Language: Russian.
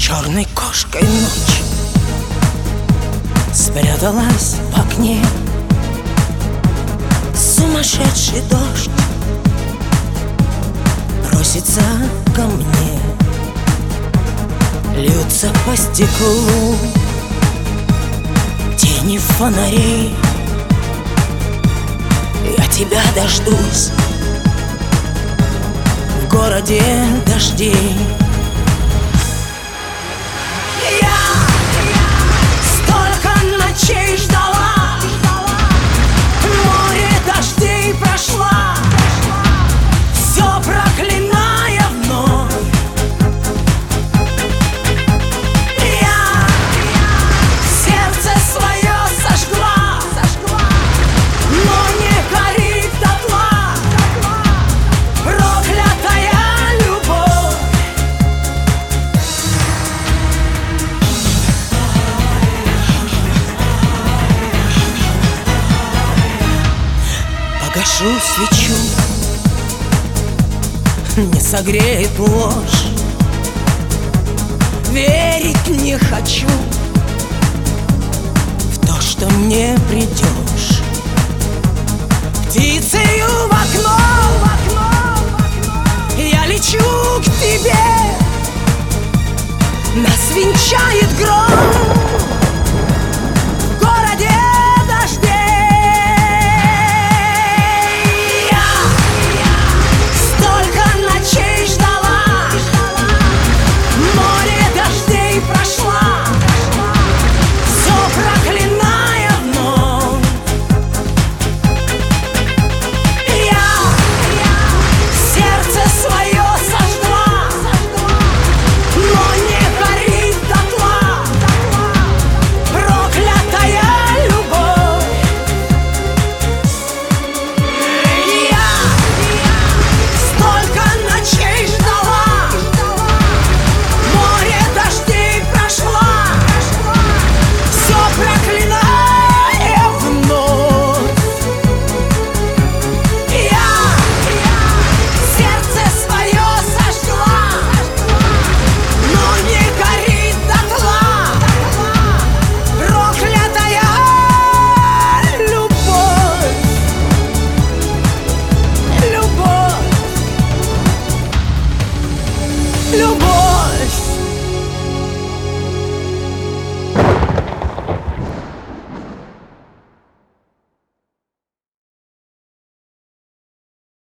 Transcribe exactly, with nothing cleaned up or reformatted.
черной кошкой ночь спряталась в окне. Сумасшедший дождь просится ко мне, льются по стеклу тени фонарей. Я тебя дождусь в городе дождей. Погашу свечу, не согреет ложь. Верить не хочу в то, что мне придешь. Птицею в окно, в окно, в окно я лечу к тебе. Нас венчает